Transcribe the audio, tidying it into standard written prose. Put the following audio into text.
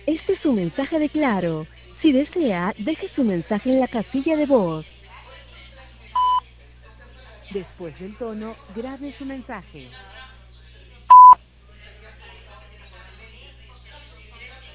Este es un mensaje de Claro. Si desea, deje su mensaje en la casilla de voz. Después del tono, grabe su mensaje.